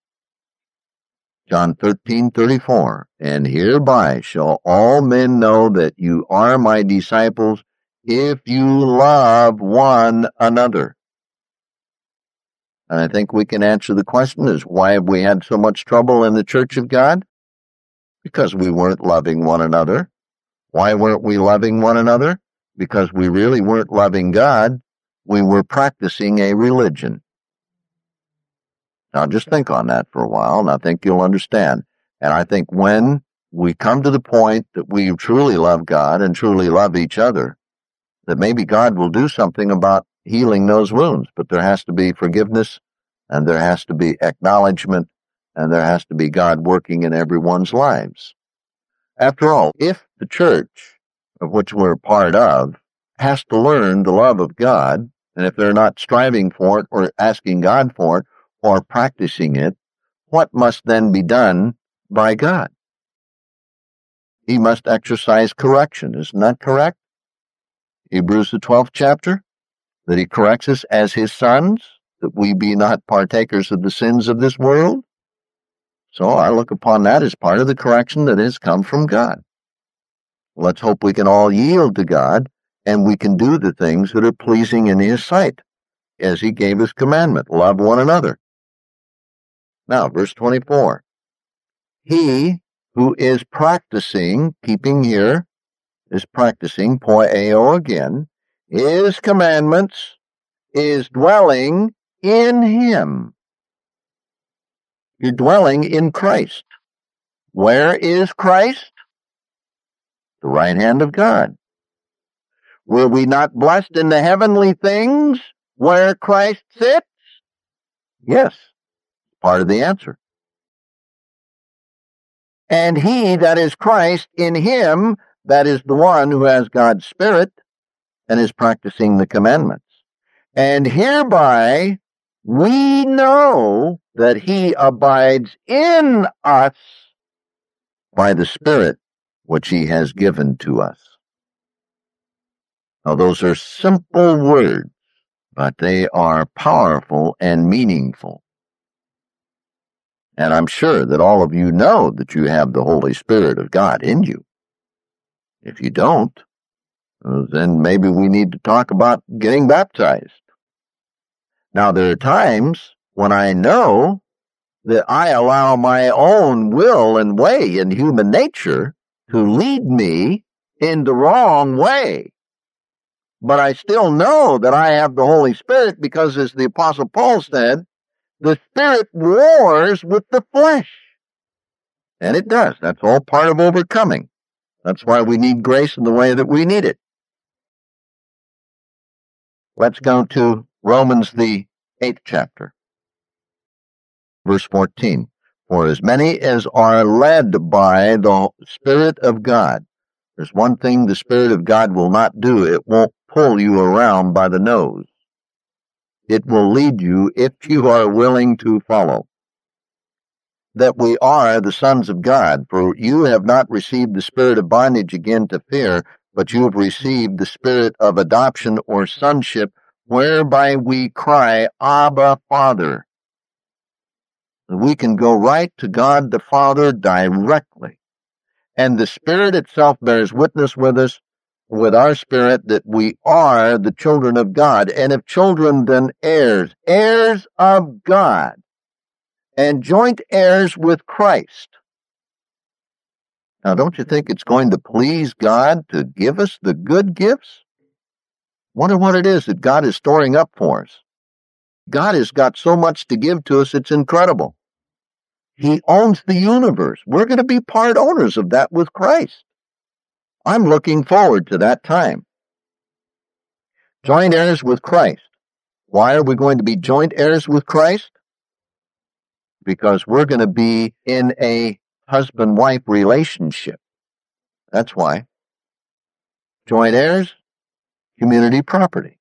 John thirteen thirty-four. And hereby shall all men know that you are my disciples, if you love one another. And I think we can answer the question is, why have we had so much trouble in the Church of God? Because we weren't loving one another. Why weren't we loving one another? Because we really weren't loving God. We were practicing a religion. Now just think on that for a while, and I think you'll understand. And I think when we come to the point that we truly love God and truly love each other, that maybe God will do something about healing those wounds. But there has to be forgiveness, and there has to be acknowledgement, and there has to be God working in everyone's lives. After all, if the church of which we're a part of has to learn the love of God, and if they're not striving for it or asking God for it or practicing it, what must then be done by God? He must exercise correction. Isn't that correct? Hebrews the twelfth chapter, that he corrects us as his sons, that we be not partakers of the sins of this world. So I look upon that as part of the correction that has come from God. Let's hope we can all yield to God, and we can do the things that are pleasing in his sight, as he gave his commandment, love one another. Now, verse twenty-four. He who is practicing, keeping here, is practicing, poieo again, his commandments, is dwelling in him. You're dwelling in Christ. Where is Christ? The right hand of God. Were we not blessed in the heavenly things where Christ sits? Yes, part of the answer. And he that is Christ, in him, that is the one who has God's Spirit and is practicing the commandments. And hereby we know that he abides in us by the Spirit which he has given to us. Now, those are simple words, but they are powerful and meaningful. And I'm sure that all of you know that you have the Holy Spirit of God in you. If you don't, then maybe we need to talk about getting baptized. Now, there are times when I know that I allow my own will and way and human nature to lead me in the wrong way. But I still know that I have the Holy Spirit because, as the Apostle Paul said, the Spirit wars with the flesh. And it does. That's all part of overcoming. That's why we need grace in the way that we need it. Let's go to Romans, the eighth chapter. Verse fourteen. For as many as are led by the Spirit of God. There's one thing the Spirit of God will not do. It won't pull you around by the nose. It will lead you if you are willing to follow. That we are the sons of God, for you have not received the spirit of bondage again to fear, but you have received the spirit of adoption or sonship, whereby we cry, Abba, Father. We can go right to God the Father directly. And the Spirit itself bears witness with us, with our spirit, that we are the children of God. And if children, then heirs, heirs of God, and joint heirs with Christ. Now, don't you think it's going to please God to give us the good gifts? Wonder what it is that God is storing up for us. God has got so much to give to us, it's incredible. He owns the universe. We're going to be part owners of that with Christ. I'm looking forward to that time. Joint heirs with Christ. Why are we going to be joint heirs with Christ? Because we're going to be in a husband-wife relationship. That's why. Joint heirs, community property.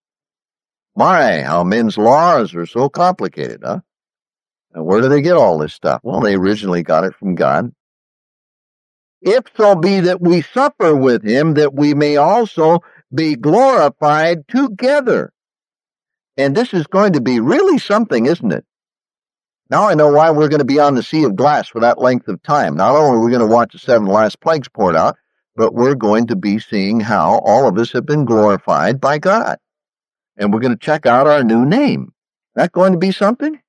My, how men's laws are so complicated, huh? And where do they get all this stuff? Well, they originally got it from God. If so be that we suffer with him, that we may also be glorified together. And this is going to be really something, isn't it? Now I know why we're going to be on the sea of glass for that length of time. Not only are we going to watch the seven last plagues poured out, but we're going to be seeing how all of us have been glorified by God. And we're going to check out our new name. That going to be something?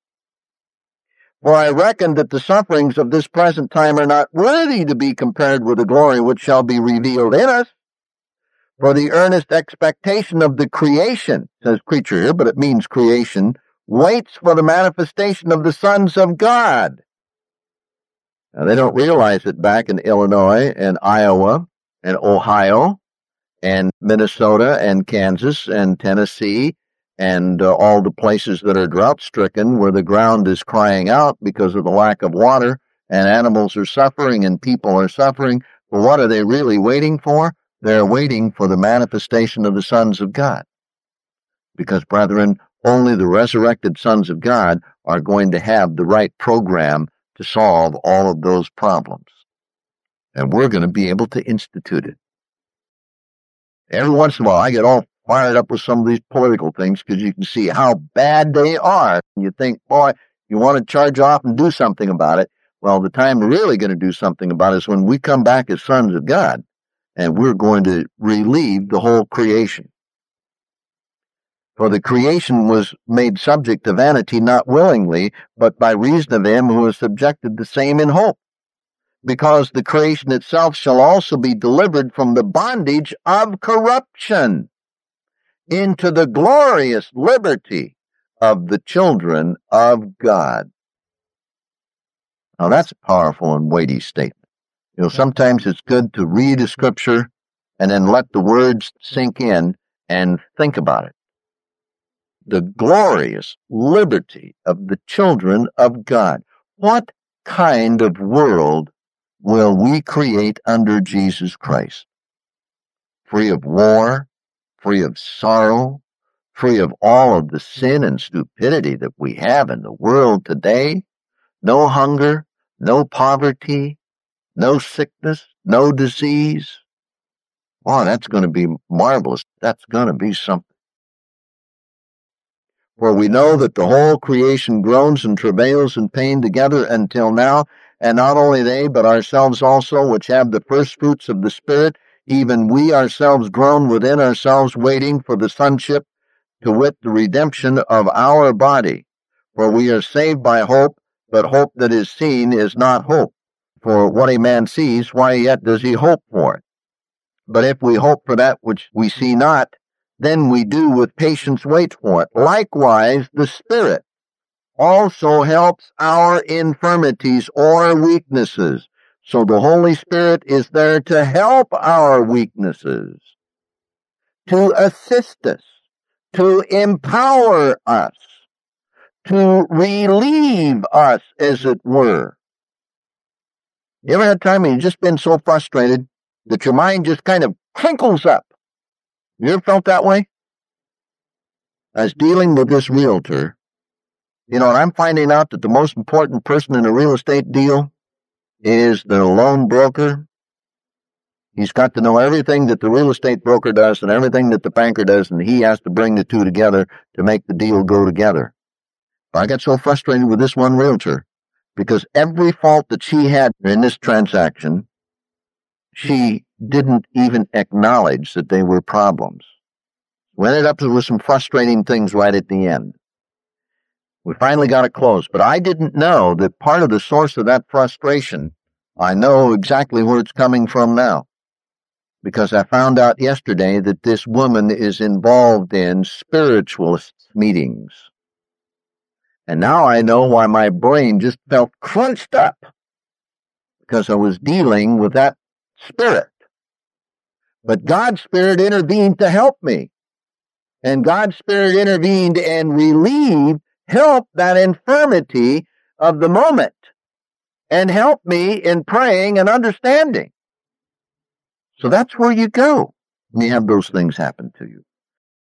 For I reckon that the sufferings of this present time are not worthy to be compared with the glory which shall be revealed in us. For the earnest expectation of the creation, says creature here, but it means creation, waits for the manifestation of the sons of God. Now, they don't realize it back in Illinois and Iowa and Ohio and Minnesota and Kansas and Tennessee and uh, all the places that are drought-stricken where the ground is crying out because of the lack of water and animals are suffering and people are suffering. Well, what are they really waiting for? They're waiting for the manifestation of the sons of God. Because, brethren, only the resurrected sons of God are going to have the right program to solve all of those problems. And we're going to be able to institute it. Every once in a while, I get all fired up with some of these political things because you can see how bad they are. And you think, boy, you want to charge off and do something about it. Well, the time we're really going to do something about it is when we come back as sons of God, and we're going to relieve the whole creation. For the creation was made subject to vanity not willingly, but by reason of him who is subjected the same in hope. Because the creation itself shall also be delivered from the bondage of corruption into the glorious liberty of the children of God. Now that's a powerful and weighty statement. You know, sometimes it's good to read a scripture and then let the words sink in and think about it. The glorious liberty of the children of God. What kind of world will we create under Jesus Christ? Free of war, free of sorrow, free of all of the sin and stupidity that we have in the world today. No hunger, no poverty, no sickness, no disease. Wow, that's going to be marvelous. That's going to be something. For we know that the whole creation groans and travails in pain together until now, and not only they, but ourselves also, which have the first fruits of the Spirit, even we ourselves groan within ourselves, waiting for the sonship, to wit, the redemption of our body. For we are saved by hope, but hope that is seen is not hope. For what a man sees, why yet does he hope for it? But if we hope for that which we see not, then we do with patience wait for it. Likewise, the Spirit also helps our infirmities or weaknesses. So the Holy Spirit is there to help our weaknesses, to assist us, to empower us, to relieve us, as it were. You ever had time when you've just been so frustrated that your mind just kind of crinkles up? You ever felt that way? I was dealing with this realtor, you know, and I'm finding out that the most important person in a real estate deal is the loan broker. He's got to know everything that the real estate broker does and everything that the banker does, and he has to bring the two together to make the deal go together. I got so frustrated with this one realtor because every fault that she had in this transaction, she didn't even acknowledge that they were problems. We ended up with some frustrating things right at the end. We finally got it closed, but I didn't know that part of the source of that frustration, I know exactly where it's coming from now, because I found out yesterday that this woman is involved in spiritualist meetings. And now I know why my brain just felt crunched up, because I was dealing with that spirit. But God's Spirit intervened to help me. And God's Spirit intervened and relieved, helped that infirmity of the moment, and helped me in praying and understanding. So that's where you go when you have those things happen to you.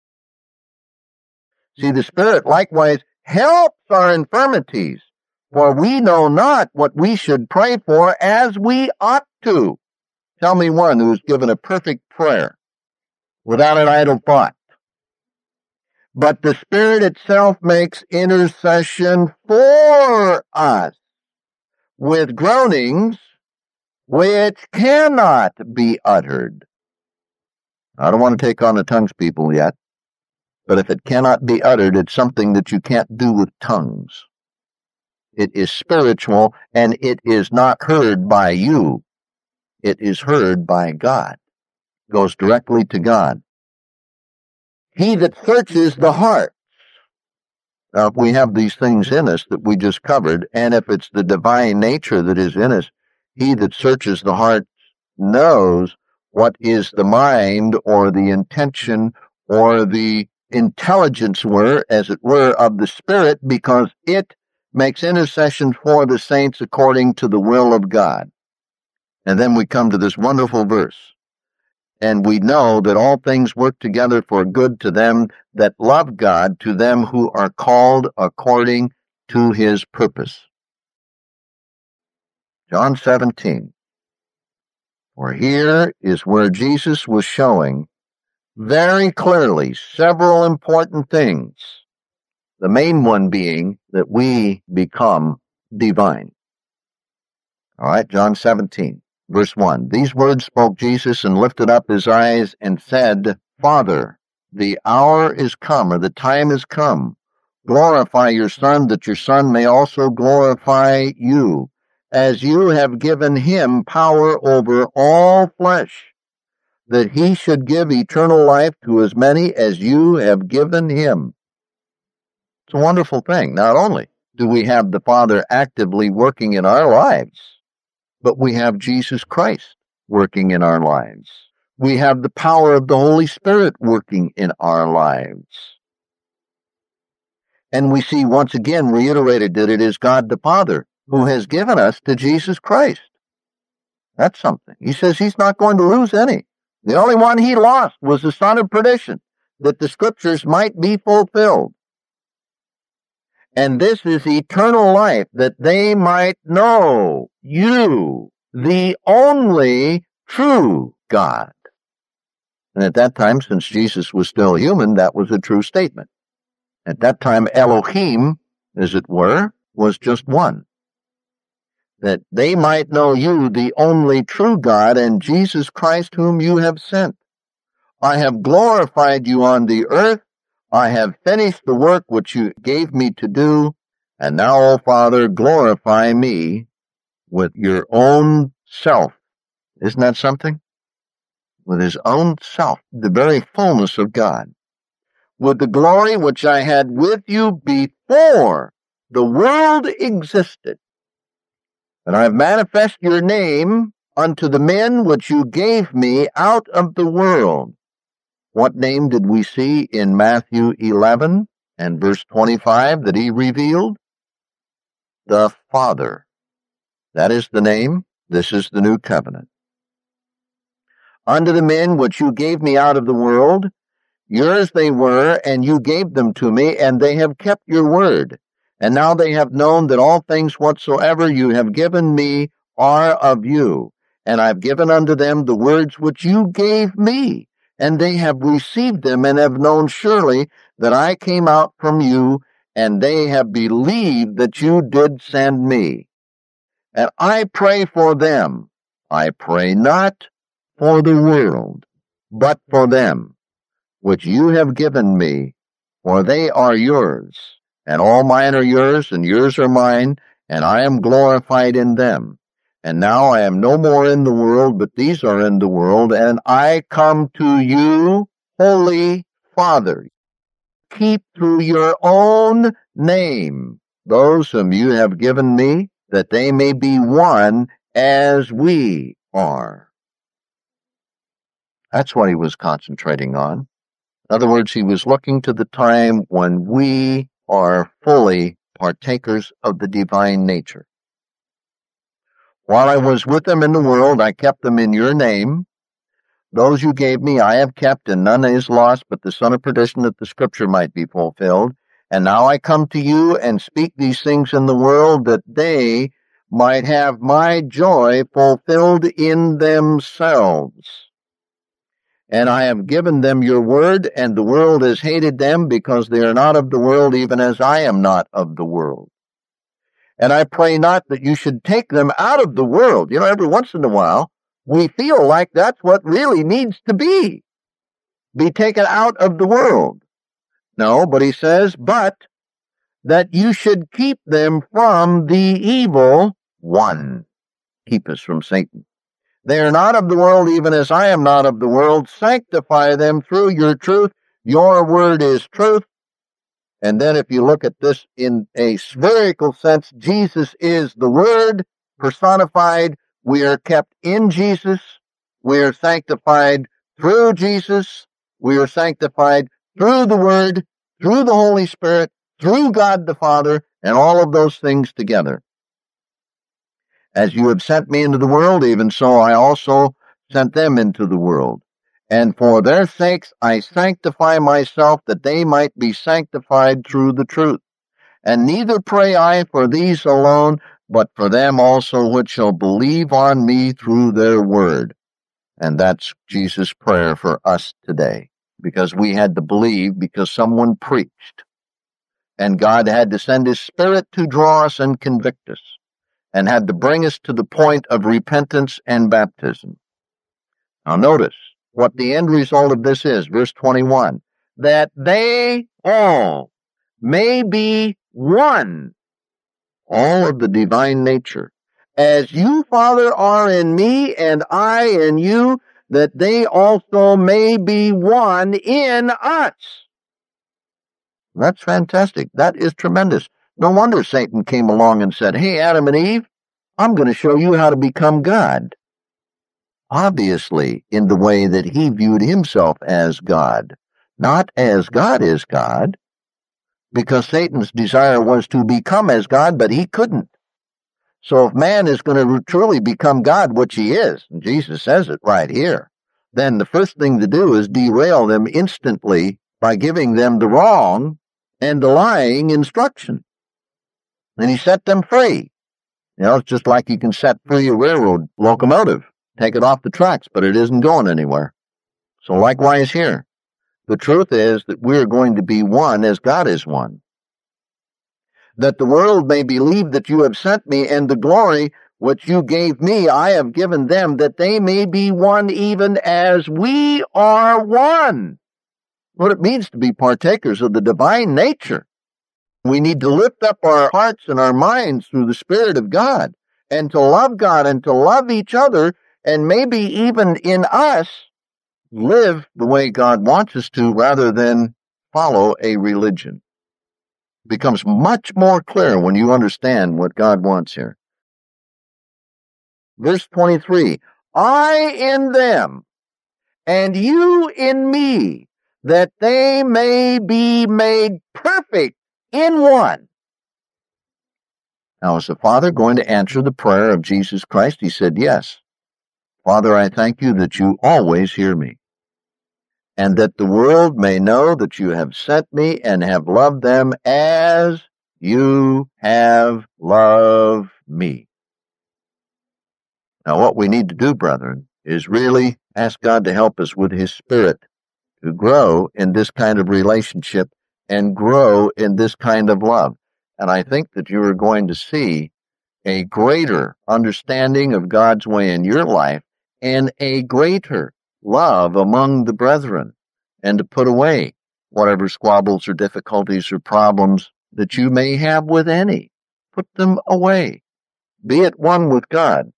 See, the Spirit likewise helps our infirmities, for we know not what we should pray for as we ought to. Tell me one who's given a perfect prayer without an idle thought. But the Spirit itself makes intercession for us with groanings which cannot be uttered. I don't want to take on the tongues people yet, but if it cannot be uttered, it's something that you can't do with tongues. It is spiritual, and it is not heard by you. It is heard by God. It goes directly to God. He that searches the hearts. Now, if we have these things in us that we just covered, and if it's the divine nature that is in us, he that searches the hearts knows what is the mind or the intention or the intelligence were, as it were, of the Spirit, because it makes intercession for the saints according to the will of God. And then we come to this wonderful verse. And we know that all things work together for good to them that love God, to them who are called according to his purpose. John seventeen. For here is where Jesus was showing very clearly several important things. The main one being that we become divine. All right, John seventeen. Verse one, these words spoke Jesus and lifted up his eyes and said, Father, the hour is come, or the time is come. Glorify your Son, that your Son may also glorify you, as you have given him power over all flesh, that he should give eternal life to as many as you have given him. It's a wonderful thing. Not only do we have the Father actively working in our lives, but we have Jesus Christ working in our lives. We have the power of the Holy Spirit working in our lives. And we see once again reiterated that it is God the Father who has given us to Jesus Christ. That's something. He says he's not going to lose any. The only one he lost was the son of perdition, that the scriptures might be fulfilled. And this is eternal life, that they might know you, the only true God. And at that time, since Jesus was still human, that was a true statement. At that time, Elohim, as it were, was just one. That they might know you, the only true God, and Jesus Christ whom you have sent. I have glorified you on the earth. I have finished the work which you gave me to do, and now, O Father, glorify me with your own self. Isn't that something? With his own self, the very fullness of God. With the glory which I had with you before the world existed. And I have manifested your name unto the men which you gave me out of the world. What name did we see in Matthew eleven and verse twenty-five that he revealed? The Father. That is the name. This is the new covenant. Unto the men which you gave me out of the world, yours they were, and you gave them to me, and they have kept your word. And now they have known that all things whatsoever you have given me are of you. And I have given unto them the words which you gave me. And they have received them, and have known surely that I came out from you, and they have believed that you did send me. And I pray for them. I pray not for the world, but for them, which you have given me, for they are yours. And all mine are yours, and yours are mine, and I am glorified in them. And now I am no more in the world, but these are in the world, and I come to you, Holy Father. Keep through your own name those whom you have given me, that they may be one as we are. That's what he was concentrating on. In other words, he was looking to the time when we are fully partakers of the divine nature. While I was with them in the world, I kept them in your name. Those you gave me I have kept, and none is lost but the son of perdition, that the scripture might be fulfilled. And now I come to you and speak these things in the world, that they might have my joy fulfilled in themselves. And I have given them your word, and the world has hated them, because they are not of the world, even as I am not of the world. And I pray not that you should take them out of the world. You know, every once in a while, we feel like that's what really needs to be. Be taken out of the world. No, but he says, but that you should keep them from the evil one. Keep us from Satan. They are not of the world, even as I am not of the world. Sanctify them through your truth. Your word is truth. And then if you look at this in a spherical sense, Jesus is the Word personified. We are kept in Jesus. We are sanctified through Jesus. We are sanctified through the Word, through the Holy Spirit, through God the Father, and all of those things together. As you have sent me into the world, even so I also sent them into the world. And for their sakes I sanctify myself, that they might be sanctified through the truth. And neither pray I for these alone, but for them also which shall believe on me through their word. And that's Jesus' prayer for us today, because we had to believe because someone preached. And God had to send his Spirit to draw us and convict us, and had to bring us to the point of repentance and baptism. Now notice what the end result of this is, verse twenty-one, that they all may be one, all of the divine nature, as you, Father, are in me and I in you, that they also may be one in us. That's fantastic. That is tremendous. No wonder Satan came along and said, hey, Adam and Eve, I'm going to show you how to become God. Obviously, in the way that he viewed himself as God, not as God is God, because Satan's desire was to become as God, but he couldn't. So if man is going to truly become God, which he is, and Jesus says it right here, then the first thing to do is derail them instantly by giving them the wrong and the lying instruction. And he set them free. You know, it's just like you can set free a railroad locomotive. Take it off the tracks, but it isn't going anywhere. So likewise here, the truth is that we're going to be one as God is one. That the world may believe that you have sent me, and the glory which you gave me I have given them, that they may be one even as we are one. What it means to be partakers of the divine nature. We need to lift up our hearts and our minds through the Spirit of God, and to love God and to love each other, and maybe even in us, live the way God wants us to rather than follow a religion. It becomes much more clear when you understand what God wants here. Verse twenty-three, I in them, and you in me, that they may be made perfect in one. Now, is the Father going to answer the prayer of Jesus Christ? He said, yes. Father, I thank you that you always hear me, and that the world may know that you have sent me and have loved them as you have loved me. Now, what we need to do, brethren, is really ask God to help us with his Spirit to grow in this kind of relationship and grow in this kind of love. And I think that you are going to see a greater understanding of God's way in your life and a greater love among the brethren, and to put away whatever squabbles or difficulties or problems that you may have with any. Put them away. Be at one with God.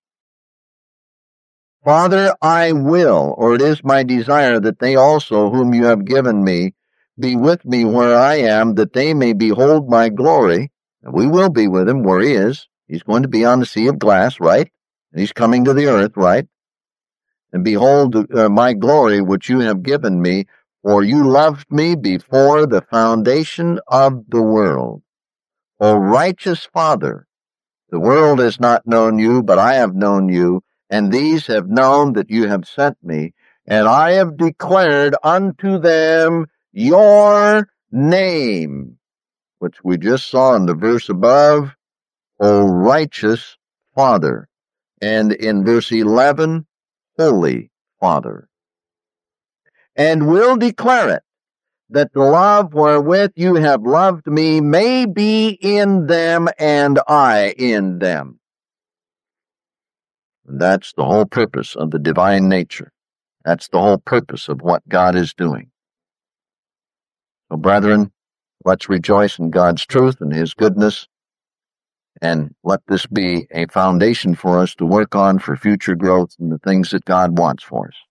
Father, I will, or it is my desire, that they also, whom you have given me, be with me where I am, that they may behold my glory, And we will be with him where he is. He's going to be on the sea of glass, right? And he's coming to the earth, right? And behold, uh, my glory, which you have given me, for you loved me before the foundation of the world. O righteous Father, the world has not known you, but I have known you, and these have known that you have sent me, and I have declared unto them your name, which we just saw in the verse above, O righteous Father. And in verse eleven, Holy Father. And will declare it, that the love wherewith you have loved me may be in them and I in them. And that's the whole purpose of the divine nature. That's the whole purpose of what God is doing. So, brethren, let's rejoice in God's truth and his goodness, and let this be a foundation for us to work on for future growth and the things that God wants for us.